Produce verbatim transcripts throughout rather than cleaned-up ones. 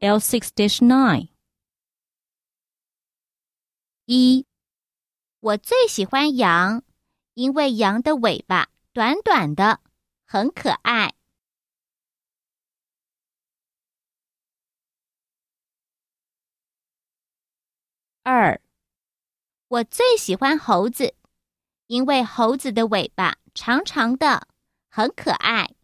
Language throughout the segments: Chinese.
L six dash nine 一，我最喜欢羊，因为羊的尾巴短短的，很可爱。二，我最喜欢猴子，因为猴子的尾巴长长的，很可爱。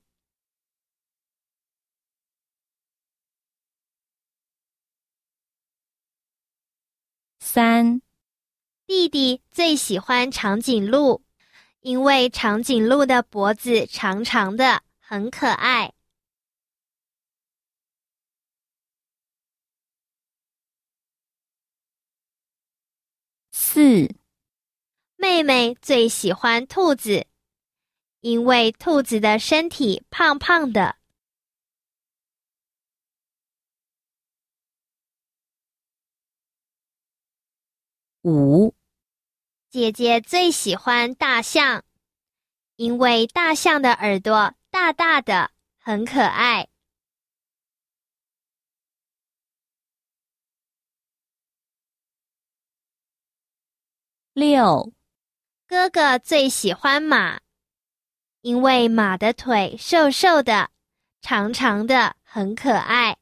三， 弟弟最喜欢长颈鹿，因为长颈鹿的脖子长长的，很可爱。 四， 妹妹最喜欢兔子，因为兔子的身体胖胖的。 五， 姐姐最喜欢大象，因为大象的耳朵大大的，很可爱。 六， 哥哥最喜欢马，因为马的腿瘦瘦的，长长的，很可爱。